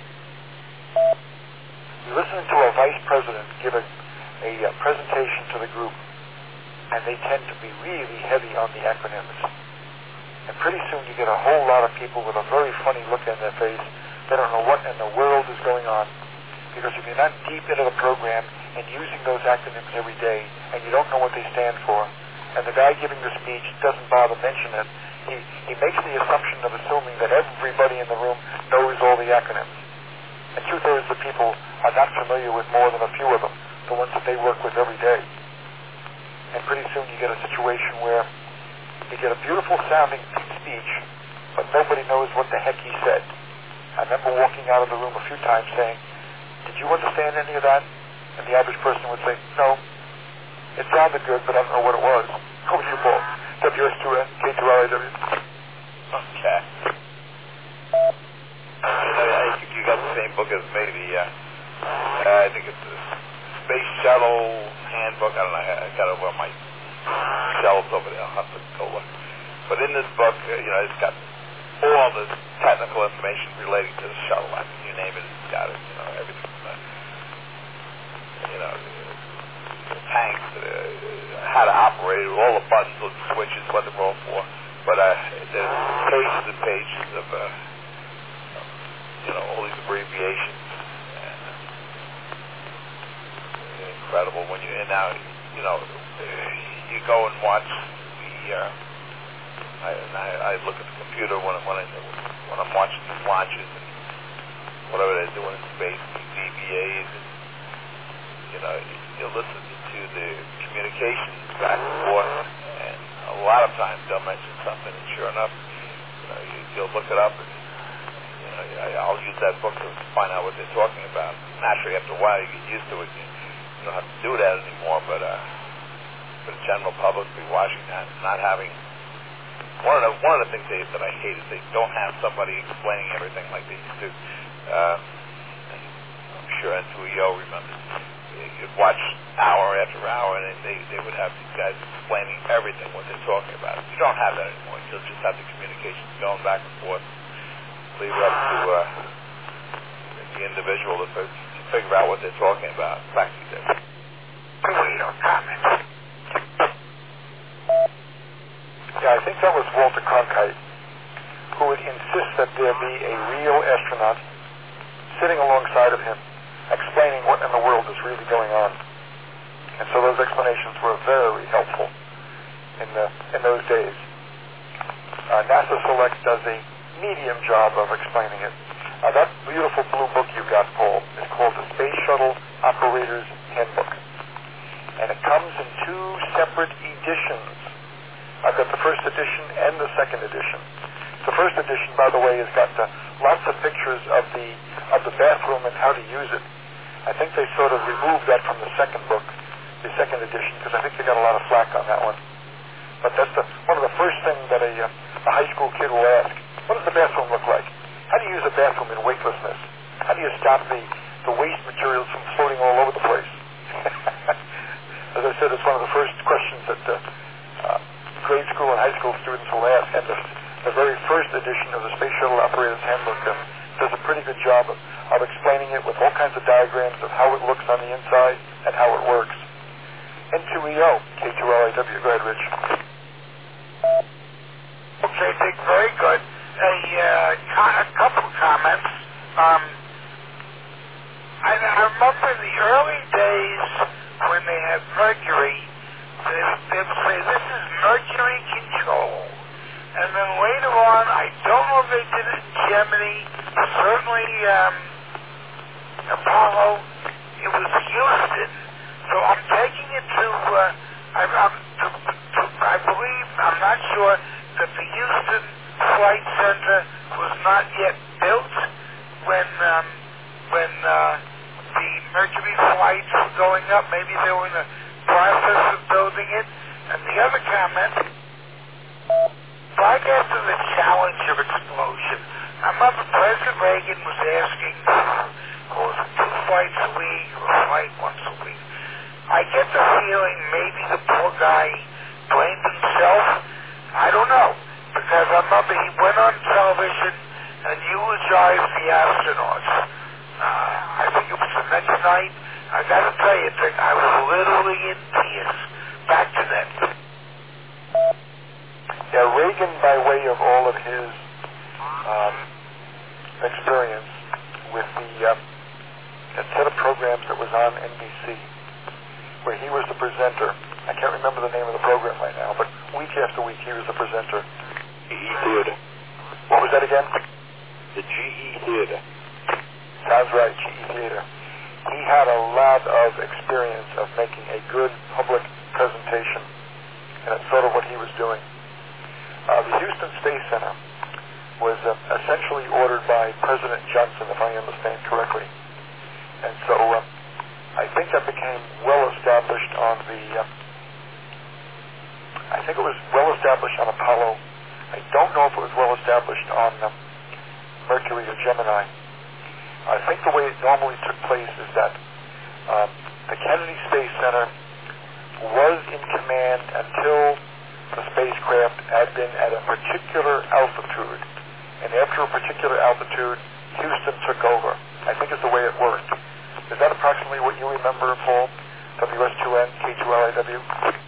You listen to a vice president give a, a, a presentation to the group, and they tend to be really heavy on the acronyms. And pretty soon you get a whole lot of people with a very funny look on their face. They don't know what in the world is going on. Because if you're not deep into the program and using those acronyms every day, and you don't know what they stand for, and the guy giving the speech doesn't bother mention it, he, he makes the assumption of assuming that everybody in the room knows all the acronyms. And two-thirds of the people are not familiar with more than a few of them, the ones that they work with every day. And pretty soon you get a situation where you get a beautiful sounding speech, but nobody knows what the heck he said. I remember walking out of the room a few times saying, "Did you understand any of that?" And the average person would say, "No, it sounded good, but I don't know what it was." Over to you, Paul. W S two N, K two R A W. Okay. I think you got the same book as me. The, uh, uh, I think it's the Space Shuttle Handbook. I don't know. I got it over on my shelves over there. I'll have to go look. But in this book, uh, you know, it's got all the technical information relating to the shuttle. I mean, you name it, it's got it. You know, everything. Uh, you know, the, the tanks, uh, how to operate it, all the buttons, all the switches, what they're all for. But uh, there's pages and pages of, uh, you know, all these abbreviations. And, uh, incredible when you, and now, you know, you go and watch the, uh, I, and I, I look at the computer when, when, I, when I'm watching these launches and whatever they're doing in space, these V B As, and, you know, you, you listen to the communications back and forth, and a lot of times they'll mention something, and sure enough, you know, you, you'll look it up, and, you know, I, I'll use that book to find out what they're talking about. Naturally, after a while, you get used to it. You, you don't have to do that anymore, but uh, for the general public, be watching that, not having one of the one of the things they, that I hate is they don't have somebody explaining everything like they used to. Uh, and I'm sure N two E O remembers. You'd watch hour after hour, and they they would have these guys explaining everything what they're talking about. You don't have that anymore. You'll just have the communications going back and forth. Leave it up to uh, the individual to, f- to figure out what they're talking about. Back to you, Dave. Your comment. Yeah, I think that was Walter Cronkite, who would insist that there be a real astronaut sitting alongside of him, explaining what in the world is really going on. And so those explanations were very helpful in the, in those days. Uh, NASA Select does a medium job of explaining it. Uh, that beautiful blue book you got, Paul, is called the Space Shuttle Operator's Handbook. And it comes in two separate editions. I've got the first edition and the second edition. The first edition, by the way, has got uh, lots of pictures of the of the bathroom and how to use it. I think they sort of removed that from the second book, the second edition, because I think they got a lot of flack on that one. But that's the, one of the first things that a, uh, a high school kid will ask. What does the bathroom look like? How do you use a bathroom in weightlessness? How do you stop the, the waste materials from floating all over the place? As I said, it's one of the first questions that uh, uh, grade school and high school students will ask. And the, the very first edition of the Space Shuttle Operator's Handbook uh, does a pretty good job of, of explaining it with all kinds of diagrams of how it looks on the inside and how it works. N two E O, K two L A W. Go ahead, Rich. Okay, Dick, very good. A, uh, co- a couple of comments. Um, I, I remember in the early days when they had Mercury, they, they would say, this is Mercury control. And then later on, I don't know if they did it in Gemini, certainly um, Apollo, it was Houston. So I'm taking it to, uh, I, I'm, to, to, I believe, I'm not sure, that the Houston Flight Center was not yet built when um, when uh, the Mercury flights were going up. Maybe they were in the process of building it. And the other comment, right after the challenge of explosion, I remember President Reagan was asking for was it two flights a week or a flight once a week. I get the feeling maybe the poor guy blamed himself. I don't know, because I remember he went on television and eulogized the astronauts. Uh, I think it was the next night. I got to tell you, Dick, I was literally in tears. Back to them. Yeah, Reagan, by way of all of his um, experience with the um, that set of programs that was on N B C, where he was the presenter. I can't remember the name of the program right now, but week after week he was the presenter. G E Theater. What was that again? The G E Theater. Sounds right, G E Theater. He had a lot of experience of making a good public presentation, and that's sort of what he was doing. Uh, the Houston Space Center was uh, essentially ordered by President Johnson, if I understand correctly. And so uh, I think that became well established on the, uh, I think it was well established on Apollo. I don't know if it was well established on uh, Mercury or Gemini. I think the way it normally took place is that uh, the Kennedy Space Center was in command until the spacecraft had been at a particular altitude. And after a particular altitude, Houston took over. I think is the way it worked. Is that approximately what you remember, Paul? W S two N, K two L A W?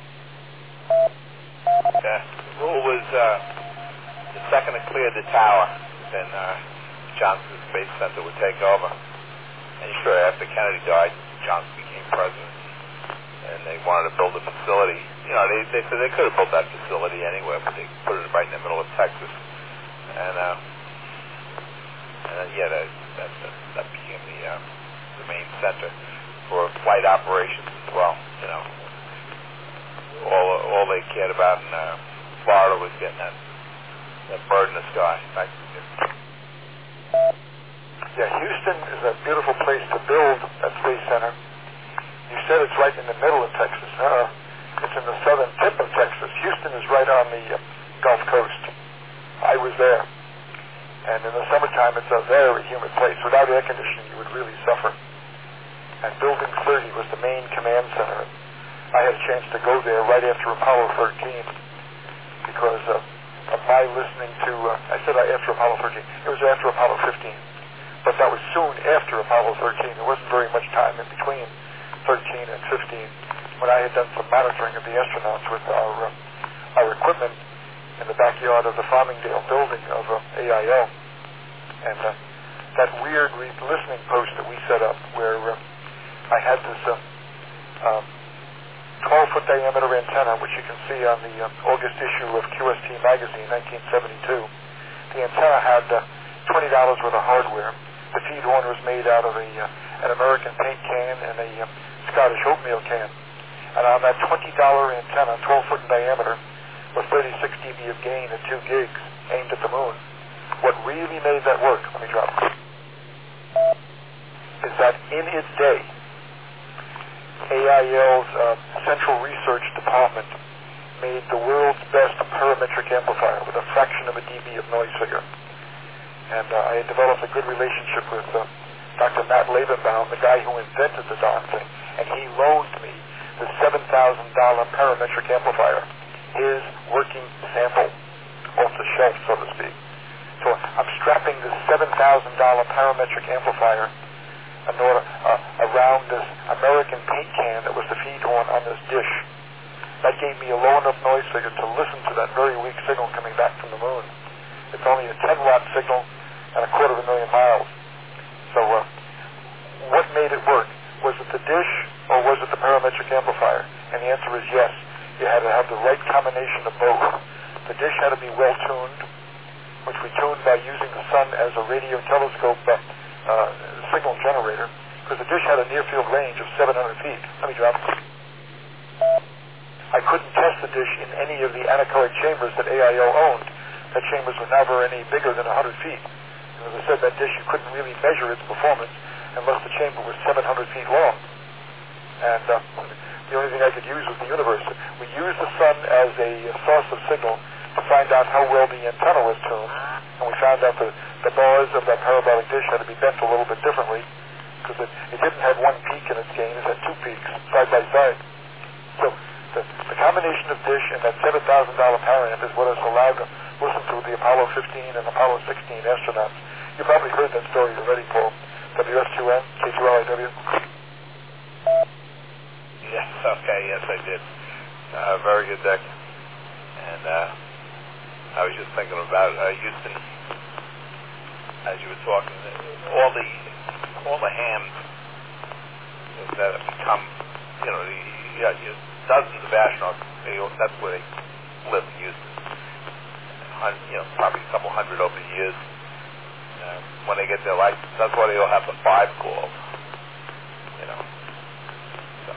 Yeah, the rule was uh, the second to clear the tower, then uh, Johnson Space Center would take over. And sure, after Kennedy died, Johnson became president, and they wanted to build a facility. You know, they, they said they could have built that facility anywhere, but they put it right in the middle of Texas. And, uh, and then, yeah, that, that, that, that became the, uh, the main center for flight operations as well. You know, all all they cared about in uh, Florida was getting that, that bird in the sky. Back Yeah, Houston is a beautiful place to build that space center. You said it's right in the middle of Texas. Uh, it's in the southern tip of Texas. Houston is right on the uh, Gulf Coast. I was there. And in the summertime, it's a very humid place. Without air conditioning, you would really suffer. And Building thirty was the main command center. I had a chance to go there right after Apollo thirteen because uh, of my listening to, uh, I said after Apollo thirteen. It was after Apollo fifteen. But that was soon after Apollo thirteen. There wasn't very much time in between thirteen and fifteen when I had done some monitoring of the astronauts with our, uh, our equipment in the backyard of the Farmingdale building of uh, A I O. And uh, that weird re- listening post that we set up where uh, I had this uh, um, twelve-foot diameter antenna, which you can see on the uh, August issue of Q S T magazine, nineteen seventy-two. The antenna had uh, twenty dollars worth of hardware. The feed horn was made out of a, uh, an American paint can and a uh, Scottish oatmeal can. And on that twenty dollar antenna, twelve foot in diameter, with thirty-six D B of gain at two gigs aimed at the moon, what really made that work, let me drop it, is that in its day, A I L's uh, Central Research Department made the world's best parametric amplifier with a fraction of a dB of noise figure. And uh, I had developed a good relationship with uh, Doctor Matt Labenbaum, the guy who invented the darn thing, and he loaned me the seven thousand dollar parametric amplifier, his working sample, off the shelf, so to speak. So I'm strapping this seven thousand dollar parametric amplifier in order, uh, around this American paint can that was the feed horn on this dish. That gave me a low enough noise figure to listen to that very weak signal coming back from the moon. It's only a ten watt signal and a quarter of a million miles. So uh, what made it work? Was it the dish or was it the parametric amplifier? And the answer is yes. You had to have the right combination of both. The dish had to be well tuned, which we tuned by using the sun as a radio telescope uh, uh, signal generator, because the dish had a near field range of seven hundred feet. Let me drop it. I couldn't test the dish in any of the anechoic chambers that A I O owned. The chambers were never any bigger than one hundred feet. And as I said, that dish, you couldn't really measure its performance unless the chamber was seven hundred feet long. And uh, the only thing I could use was the universe. We used the sun as a source of signal to find out how well the antenna was tuned. And we found out that the bars of that parabolic dish had to be bent a little bit differently, because it, it didn't have one peak in its gain, it had two peaks, side by side. So the, the combination of dish and that seven thousand dollar paramp is what us allowed to listen to the Apollo fifteen and Apollo sixteen astronauts. You probably heard that story already, Paul. W S two N, K two L I W. Yes, okay, yes I did. Uh, very good, Dick. And uh, I was just thinking about uh, Houston, as you were talking, all the all the hams that have become, you know, the, yeah, you, dozens of astronauts, they, that's where they live in Houston. Hun, you know, probably a couple hundred over the years. Uh, when they get their license, that's why they all have the five calls. You know, so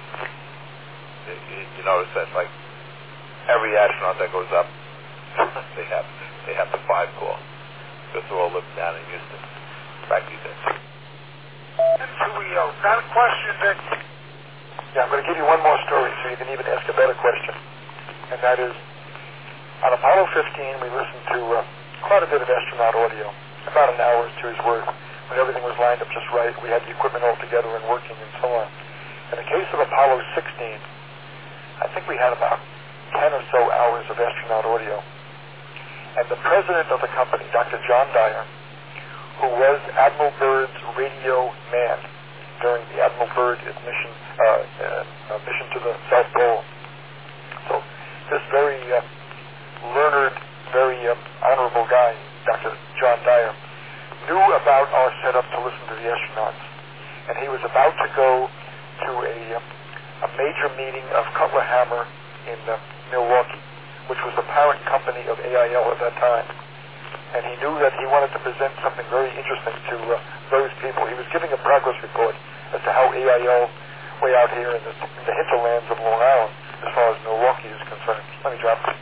you, you notice that like every astronaut that goes up, they have they have the five call because they're all living down in Houston. Back to you, Dick. Julio, got a question, Dick? Yeah, I'm going to give you one more story so you can even ask a better question. And that is, on Apollo fifteen, we listened to uh, quite a bit of astronaut audio, about an hour or two's worth, when everything was lined up just right. We had the equipment all together and working and so on. In the case of Apollo sixteen, I think we had about ten or so hours of astronaut audio. And the president of the company, Doctor John Dyer, who was Admiral Byrd's radio man during the Admiral Byrd mission, uh, uh, mission to the South Pole. So this very uh, learned, very um, honorable guy, Doctor John Dyer, knew about our setup to listen to the astronauts. And he was about to go to a, uh, a major meeting of Cutler Hammer in uh, Milwaukee, which was the parent company of A I L at that time. And he knew that he wanted to present something very interesting to uh, those people. He was giving a progress report as to how A I L, way out here in the, in the hinterlands of Long Island, as far as Milwaukee is concerned. Let me drop it.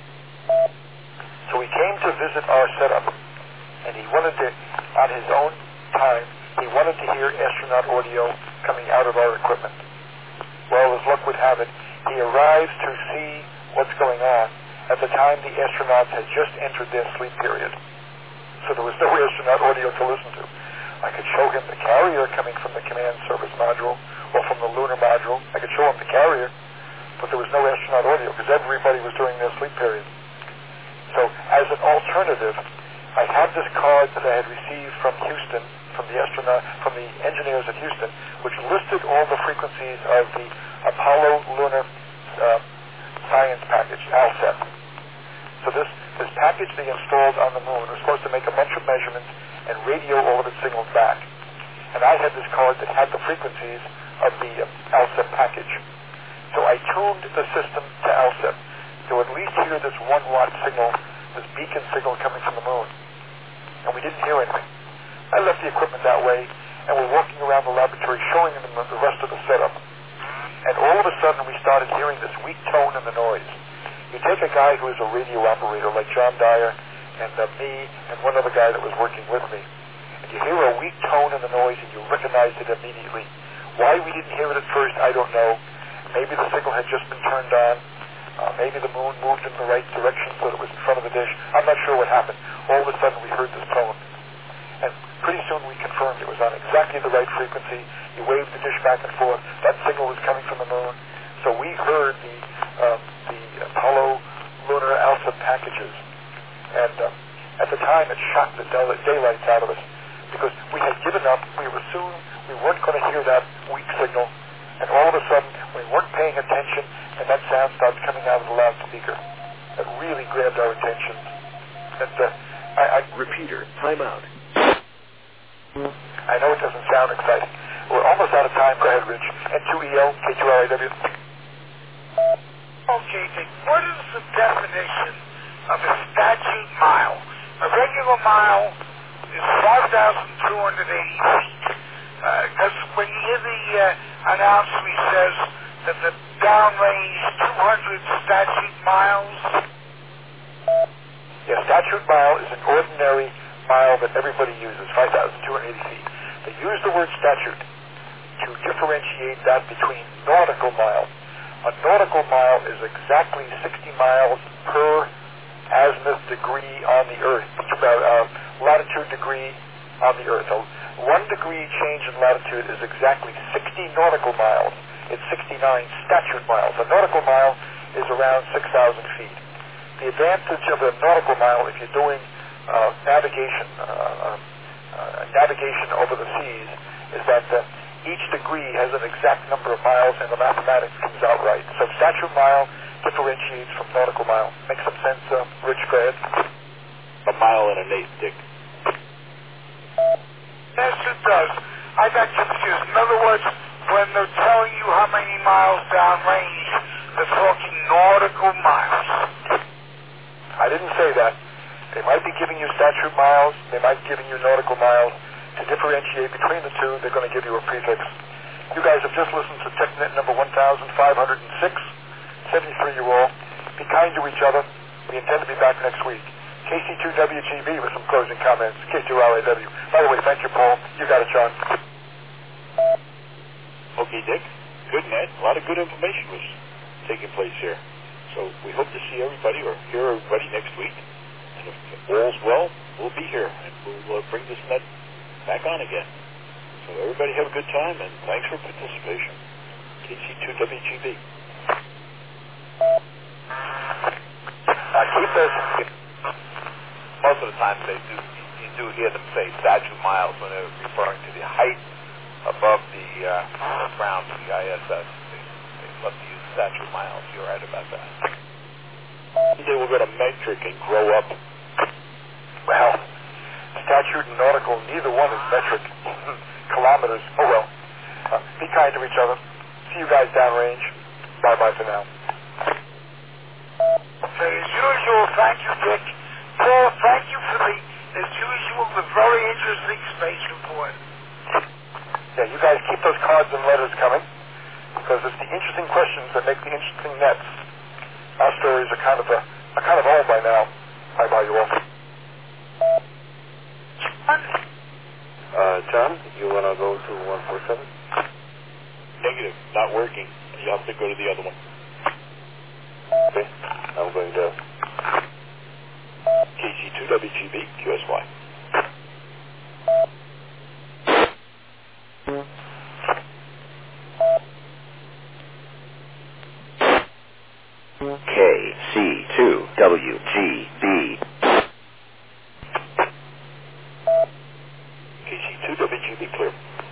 So he came to visit our setup, and he wanted to, on his own time, he wanted to hear astronaut audio coming out of our equipment. Well, as luck would have it, he arrives to see what's going on, At the time, the astronauts had just entered their sleep period, so there was no astronaut audio to listen to. I could show him the carrier coming from the command service module or from the lunar module. I could show him the carrier, but there was no astronaut audio because everybody was during their sleep period. So as an alternative, I had this card that I had received from Houston, from the astronaut, from the engineers at Houston, which listed all the frequencies of the Apollo lunar uh, science package, ALSEP. So this, this package they installed on the moon was supposed to make a bunch of measurements and radio all of its signals back. And I had this card that had the frequencies of the uh, ALSEP package. So I tuned the system to ALSEP to at least hear this one watt signal, this beacon signal coming from the moon. And we didn't hear anything. I left the equipment that way, and we're walking around the laboratory showing them the rest of the setup. And all of a sudden we started hearing this weak tone in the noise. You take a guy who is a radio operator like John Dyer and uh, me and one other guy that was working with me, and you hear a weak tone in the noise and you recognize it immediately. Why we didn't hear it at first, I don't know. Maybe the signal had just been turned on. Uh, maybe the moon moved in the right direction so that it was in front of the dish. I'm not sure what happened. All of a sudden we heard this tone. And pretty soon we confirmed it was on exactly the right frequency. You waved the dish back and forth. That signal was coming from the moon. So we heard the um, the Apollo lunar ALSEP packages. And um, at the time it shocked the day- daylights out of us because we had given up. We were soon, we weren't going to hear that weak signal. And all of a sudden we weren't paying attention and that sound started coming out of the loudspeaker. It really grabbed our attention. And uh, I, I... Repeater, time out. I know it doesn't sound exciting. We're almost out of time. Go ahead, Rich. N two E L, K two R I W. Okay, Dick, what is the definition of a statute mile? A regular mile is five thousand two hundred eighty feet. Because uh, when you hear the uh, announcement, he says that the downrange two hundred statute miles. Yeah, statute mile is an ordinary mile that everybody uses, five thousand two hundred eighty feet. They use the word statute to differentiate that between nautical mile. A nautical mile is exactly sixty miles per azimuth degree on the Earth, about uh, latitude degree on the Earth. So one degree change in latitude is exactly sixty nautical miles. It's sixty-nine statute miles. A nautical mile is around six thousand feet. The advantage of a nautical mile, if you're doing uh, navigation, uh, uh, uh, navigation over the seas, is that uh, each degree has an exact number of miles and the mathematics comes out right. So statute mile differentiates from nautical mile. Make some sense, uh, Rich? Go ahead. A mile and an eighth, Dick. Yes, it does. I got confused. In other words, when they're telling you how many miles downrange, they're talking nautical miles. I didn't say that. They might be giving you statute miles. They might be giving you nautical miles. To differentiate between the two, they're going to give you a prefix. You guys have just listened to TechNet number one thousand five hundred six. seventy-three you all. Be kind to each other. We intend to be back next week. K C two W G B with some closing comments. K two R A W. By the way, thank you, Paul. You got it, John. Okay, Dick. Good, Ned. A lot of good information was taking place here. So we hope to see everybody or hear everybody next week. And if all's well, we'll be here. And we'll uh, bring this net back on again. So everybody have a good time, and thanks for participation. K C two W G B. Uh, keep this. Most of the time they do, you do hear them say statute miles when they're referring to the height above the uh, ground of the I S S. They, they love to use statute miles. You're right about that. They will go to metric and grow up. Well, statute and nautical, neither one is metric. Kilometers. Oh well. Uh, be kind to each other. See you guys downrange. Bye-bye for now. Okay, as usual, thank you, Dick. Paul, thank you for the, as usual, the very interesting space report. Yeah, you guys keep those cards and letters coming because it's the interesting questions that make the interesting nets. Our stories are kind of a, are kind of old by now. Bye-bye, you all. John? Uh, John, you want to go to one four seven? Negative. Not working. You have to go to the other one. Okay. I'm going to C two W G B, Q S Y. K C two W G B. K C two W G B, clear.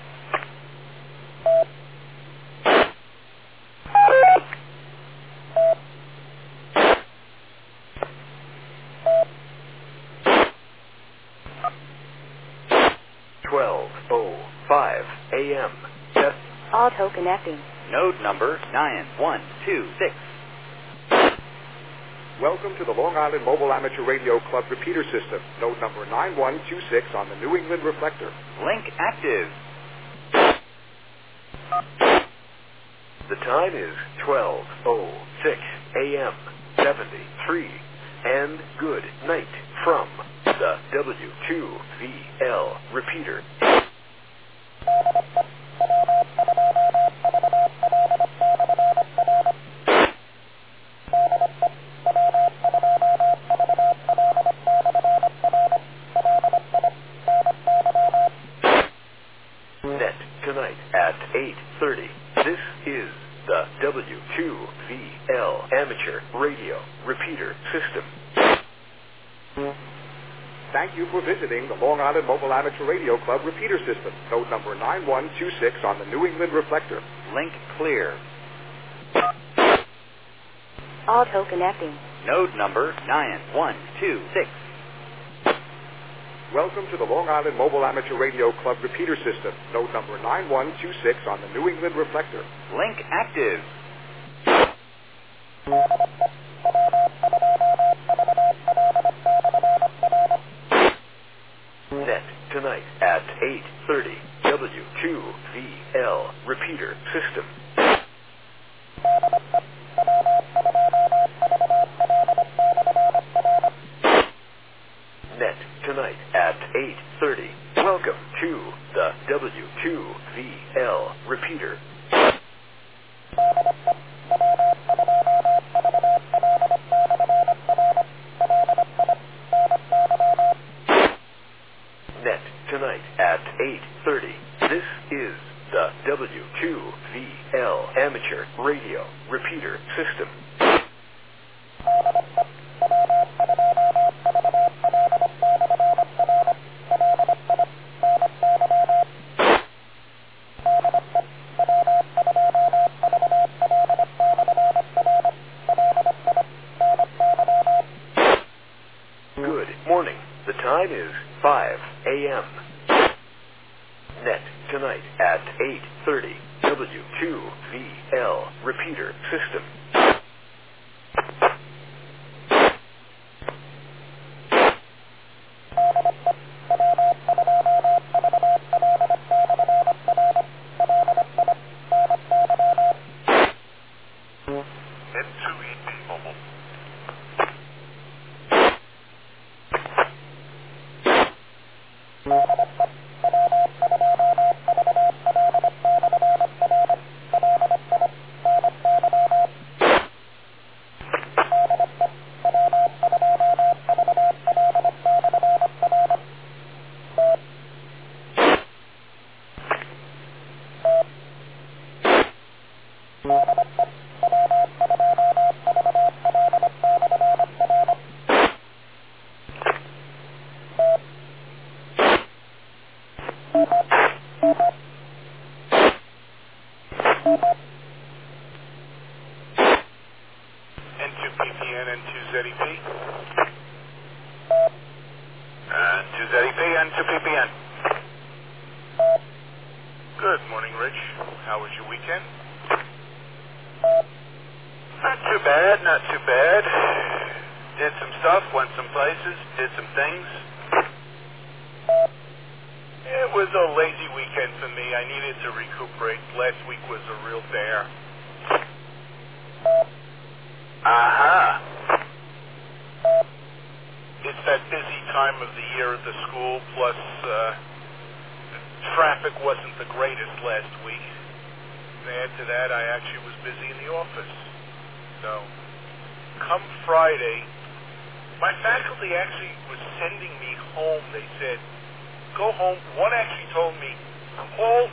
twelve oh five A M. Test. Auto connecting. Node number nine one two six. Welcome to the Long Island Mobile Amateur Radio Club repeater system. Node number nine one two six on the New England reflector. Link active. The time is twelve oh six A M seventy-three. And good night from the W two V L repeater. Net tonight at eight thirty. This is the W two V L Amateur Radio Repeater System. Thank you for visiting the Long Island Mobile Amateur Radio Club repeater system. Node number nine one two six on the New England reflector. Link clear. Auto connecting. Node number nine one two six. Welcome to the Long Island Mobile Amateur Radio Club repeater system. Node number nine one two six on the New England reflector. Link active. Net tonight at eight thirty. W two V L repeater system. Net tonight at eight thirty. Welcome to the W two V L repeater. Net tonight at eight thirty. This is the W two V L Amateur Radio Repeater System. Good morning. The time is five A M Net tonight at eight thirty. W two V L repeater system. N two E P mobile. N two P P N, N two Z E P. N two Z E P, N two P P N. Good morning, Rich. How was your weekend? Not too bad, not too bad. Did some stuff, went some places, did some things. It was a lazy weekend for me. I needed to recuperate. Last week was a real bear. Aha. It's that busy time of the year at the school, plus uh, traffic wasn't the greatest last week. And add to that, I actually was busy in the office. So, come Friday, my faculty actually was sending me home. They said, go home. One actually told me, call